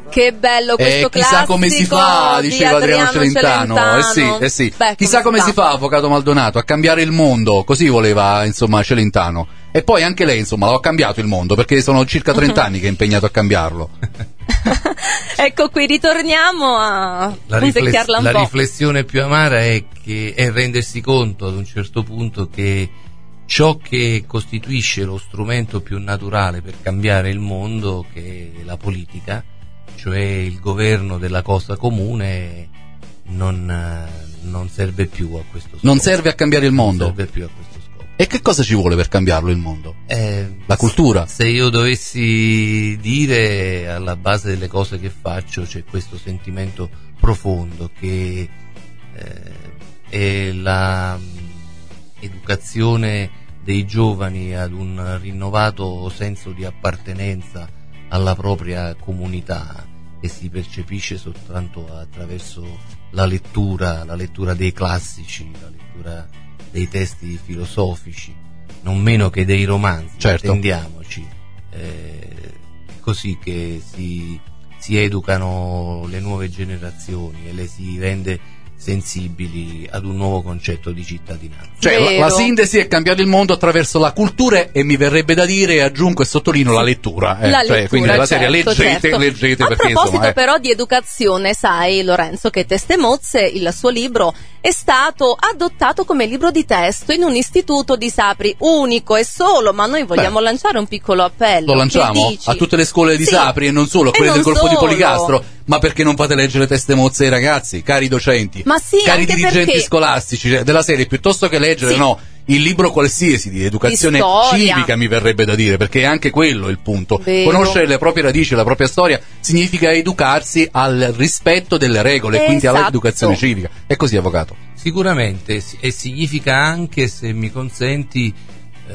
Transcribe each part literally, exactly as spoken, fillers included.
Che bello questo eh, chissà classico come si fa, diceva Adriano, Adriano Celentano. Celentano. Eh sì, eh sì. Beh, chissà come, come si fa, avvocato Maldonado, a cambiare il mondo, così voleva insomma Celentano. E poi anche lei insomma l'ha cambiato il mondo, perché sono circa trenta anni che è impegnato a cambiarlo. Ecco qui, ritorniamo a la, rifless- un la po'. riflessione più amara è che è rendersi conto ad un certo punto che ciò che costituisce lo strumento più naturale per cambiare il mondo, che è la politica, cioè il governo della cosa comune, non, non serve più a questo scopo. Non serve a cambiare il mondo? Non serve più a questo scopo. E che cosa ci vuole per cambiarlo il mondo? Eh, la cultura? Se io dovessi dire, alla base delle cose che faccio c'è questo sentimento profondo che eh, è la mh, educazione dei giovani ad un rinnovato senso di appartenenza alla propria comunità, che si percepisce soltanto attraverso la lettura, la lettura dei classici, la lettura dei testi filosofici, non meno che dei romanzi, certo. Intendiamoci, eh, così che si, si educano le nuove generazioni e le si rende sensibili ad un nuovo concetto di cittadinanza. Cioè la, la sintesi è cambiare il mondo attraverso la cultura, e mi verrebbe da dire, e aggiungo e sottolineo, la lettura, eh. la cioè, lettura, quindi la certo, serie leggete, certo. leggete a perché, proposito insomma, eh. però di educazione, sai Lorenzo che Teste Mozze, il suo libro, è stato adottato come libro di testo in un istituto di Sapri, unico e solo, ma noi vogliamo Beh, lanciare un piccolo appello. Lo lanciamo a tutte le scuole di sì. Sapri, e non solo, quelle del corpo solo. di Policastro. Ma perché non fate leggere Teste Mozze ai ragazzi, cari docenti, ma sì, cari anche dirigenti perché... scolastici, cioè, della serie, piuttosto che leggere sì. no il libro qualsiasi di educazione di civica, mi verrebbe da dire, perché è anche quello il punto. Vero. Conoscere le proprie radici, la propria storia, significa educarsi al rispetto delle regole, esatto. e quindi all'educazione civica. È così, avvocato? Sicuramente, e significa anche, se mi consenti, eh,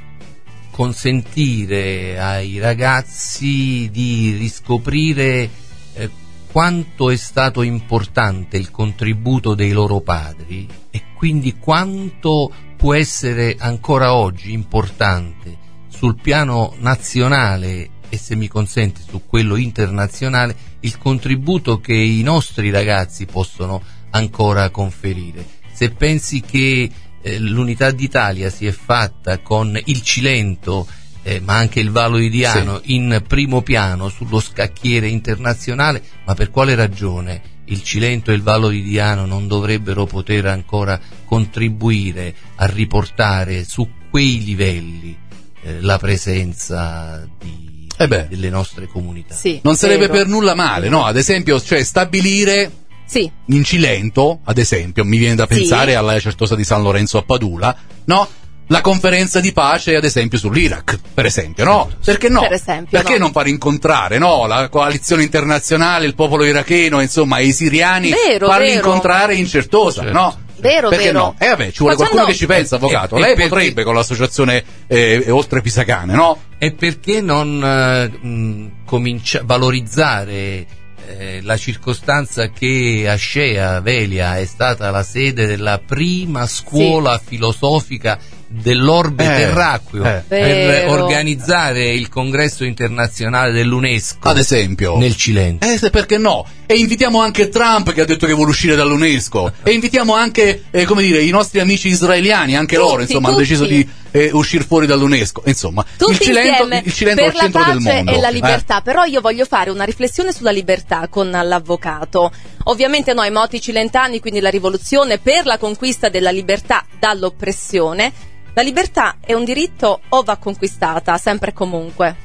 consentire ai ragazzi di riscoprire eh, quanto è stato importante il contributo dei loro padri, e quindi quanto può essere ancora oggi importante sul piano nazionale e, se mi consente, su quello internazionale, il contributo che i nostri ragazzi possono ancora conferire. Se pensi che eh, l'Unità d'Italia si è fatta con il Cilento, eh, ma anche il Valodiano sì. in primo piano sullo scacchiere internazionale, ma per quale ragione il Cilento e il Valodiano non dovrebbero poter ancora contribuire a riportare su quei livelli eh, la presenza di, eh beh. delle nostre comunità? Sì, non sarebbe vero. per nulla male, no? Ad esempio, cioè stabilire sì. in Cilento, ad esempio, mi viene da pensare sì. alla Certosa di San Lorenzo a Padula, no? La conferenza di pace, ad esempio, sull'Iraq, per esempio, no? Perché no? Per esempio, Perché no. non far incontrare, no? La coalizione internazionale, il popolo iracheno, insomma, e i siriani, vero, farli vero. incontrare in Certosa, certo. no? Vero, perché vero. no? E eh, vabbè, ci vuole Facendo... qualcuno che ci pensa, avvocato. E, e, Lei e perché... potrebbe con l'associazione eh, Oltre Pisacane, no? E perché non eh, mh, comincia- valorizzare eh, la circostanza che Ascea Velia è stata la sede della prima scuola sì. filosofica dell'orbe eh, terracqueo eh. per Vero. organizzare il congresso internazionale dell'UNESCO, ad esempio, nel Cilento. Eh, perché no? E invitiamo anche Trump, che ha detto che vuole uscire dall'UNESCO, e invitiamo anche eh, come dire, i nostri amici israeliani, anche tutti, loro insomma tutti. hanno deciso di eh, uscire fuori dall'UNESCO. Insomma, tutti il Cilento, insieme, il Cilento è per al centro la del pace mondo e la eh. libertà. Però io voglio fare una riflessione sulla libertà con l'avvocato. Ovviamente noi moti cilentani, quindi la rivoluzione per la conquista della libertà dall'oppressione. La libertà è un diritto o va conquistata sempre e comunque?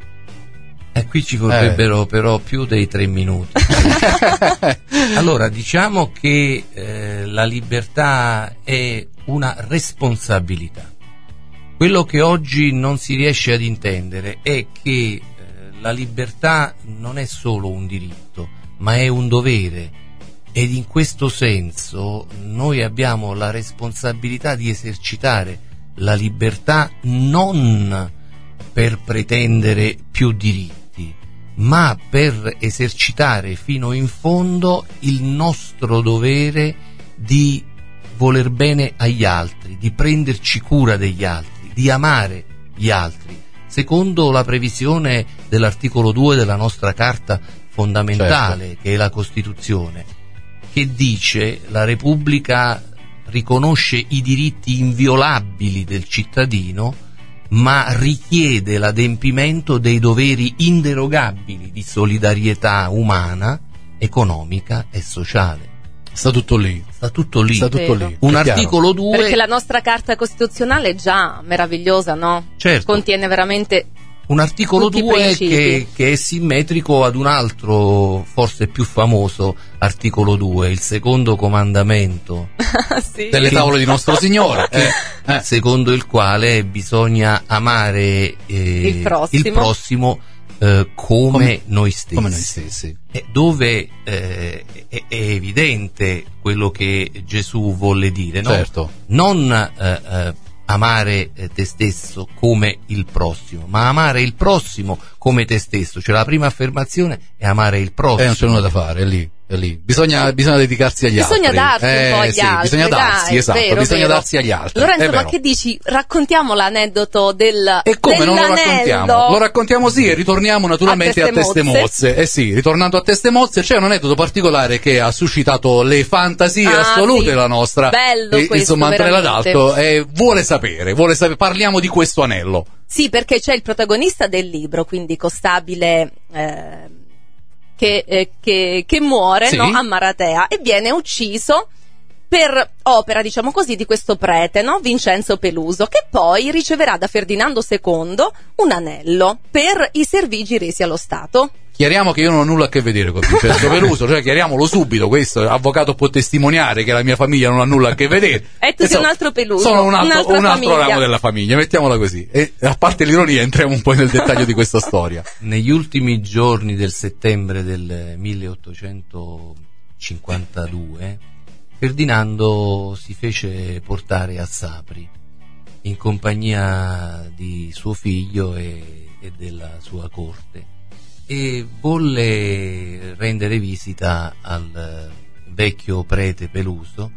E qui ci vorrebbero eh. però più dei tre minuti. Allora, diciamo che eh, la libertà è una responsabilità. Quello che oggi non si riesce ad intendere è che eh, la libertà non è solo un diritto, ma è un dovere, ed in questo senso noi abbiamo la responsabilità di esercitare la libertà non per pretendere più diritti, ma per esercitare fino in fondo il nostro dovere di voler bene agli altri, di prenderci cura degli altri, di amare gli altri, secondo la previsione dell'articolo due della nostra Carta fondamentale, certo, che è la Costituzione, che dice: la Repubblica riconosce i diritti inviolabili del cittadino, ma richiede l'adempimento dei doveri inderogabili di solidarietà umana, economica e sociale. Sta tutto lì. Sta tutto lì. Sta tutto lì. Un articolo due. Perché la nostra Carta Costituzionale è già meravigliosa, no? Certo. Contiene veramente un articolo due che, che è simmetrico ad un altro, forse più famoso, articolo due, il secondo comandamento sì. delle tavole di Nostro Signore, che, eh. secondo il quale bisogna amare eh, il prossimo, il prossimo eh, come, come noi stessi. Come noi stessi. E dove eh, è, è evidente quello che Gesù volle dire, no? Certo. Non eh, eh, amare te stesso come il prossimo, ma amare il prossimo come te stesso. Cioè la prima affermazione è amare il prossimo. Eh, non c'è nulla da fare, è lì, è lì. Bisogna, bisogna dedicarsi agli bisogna altri. Darsi eh, un po' agli sì, altri. Bisogna darsi, dai, esatto, vero, bisogna vero. darsi agli altri. Lorenzo, ma che dici? Raccontiamo l'aneddoto del E come non lo raccontiamo? Lo raccontiamo sì, e ritorniamo naturalmente a Teste Mozze. Eh sì, ritornando a Teste Mozze, c'è un aneddoto particolare che ha suscitato le fantasie ah, assolute sì. della nostra Bello eh, questo, insomma Antonella veramente. D'Alto, e vuole sapere, vuole sapere, parliamo di questo anello. Sì, perché c'è il protagonista del libro, quindi Costabile eh, che, eh, che, che muore, sì, no, a Maratea, e viene ucciso per opera, diciamo così, di questo prete, no, Vincenzo Peluso, che poi riceverà da Ferdinando secondo un anello per i servigi resi allo Stato. Chiariamo che io non ho nulla a che vedere con Vincenzo Peluso, cioè chiariamolo subito, questo l'avvocato può testimoniare che la mia famiglia non ha nulla a che vedere. E tu sei un altro Peluso. Sono un altro, un altro famiglia. ramo della famiglia, mettiamola così. E a parte l'ironia, entriamo un po' nel dettaglio di questa storia. Negli ultimi giorni del settembre del milleottocentocinquantadue, Ferdinando si fece portare a Sapri in compagnia di suo figlio e, e della sua corte, e volle rendere visita al vecchio prete Peluso,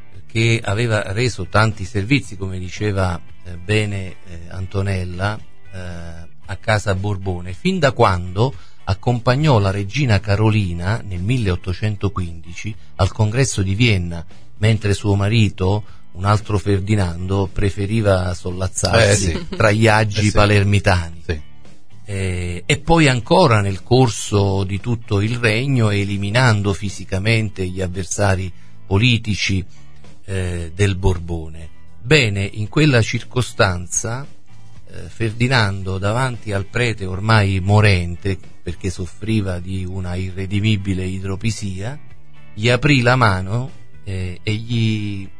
che aveva reso tanti servizi, come diceva eh, bene eh, Antonella, eh, a casa Borbone, fin da quando accompagnò la regina Carolina nel milleottocentoquindici al congresso di Vienna, mentre suo marito, un altro Ferdinando, preferiva sollazzarsi eh, sì. tra gli agi eh, sì. palermitani. Sì. Eh, e poi ancora nel corso di tutto il regno, eliminando fisicamente gli avversari politici eh, del Borbone. Bene, in quella circostanza eh, Ferdinando, davanti al prete ormai morente, perché soffriva di una irredimibile idropisia, gli aprì la mano eh, e gli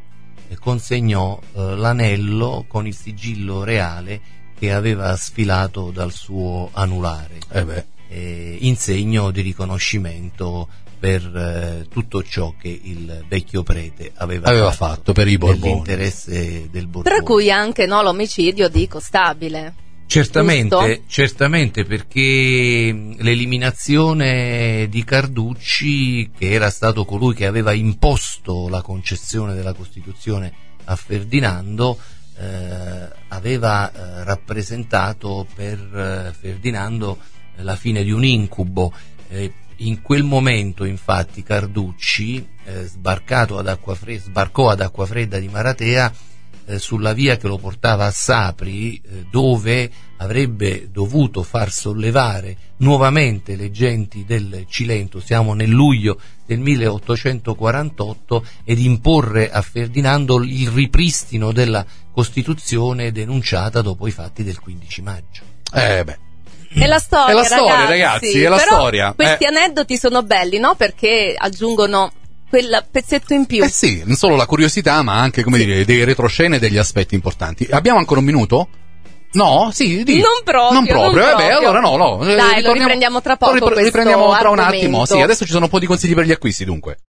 consegnò eh, l'anello con il sigillo reale che aveva sfilato dal suo anulare, eh beh. eh, in segno di riconoscimento per eh, tutto ciò che il vecchio prete aveva, aveva fatto, fatto per i Borboni, nell'interesse del Borbone. Tra cui anche, no, l'omicidio di Costabile. Certamente, giusto? certamente, perché l'eliminazione di Carducci, che era stato colui che aveva imposto la concessione della Costituzione a Ferdinando, eh, aveva eh, rappresentato per eh, Ferdinando eh, la fine di un incubo. Eh, in quel momento, infatti, Carducci, eh, sbarcato ad Acquafredda, sbarcò ad Acquafredda di Maratea, sulla via che lo portava a Sapri, eh, dove avrebbe dovuto far sollevare nuovamente le genti del Cilento, siamo nel luglio del milleottocentoquarantotto, ed imporre a Ferdinando il ripristino della Costituzione denunciata dopo i fatti del quindici maggio. Eh beh. È la storia, è la storia ragazzi, ragazzi, è la però storia. Questi eh. aneddoti sono belli, no? Perché aggiungono quel pezzetto in più. Eh sì, non solo la curiosità, ma anche, come sì. dire, dei retroscene e degli aspetti importanti. Abbiamo ancora un minuto? No? Sì, di. Non proprio. Non proprio, non eh beh, allora no, no. Dai, lo riprendiamo tra poco. Lo riprendiamo tra un attimo, argomento. sì, adesso ci sono un po' di consigli per gli acquisti, dunque.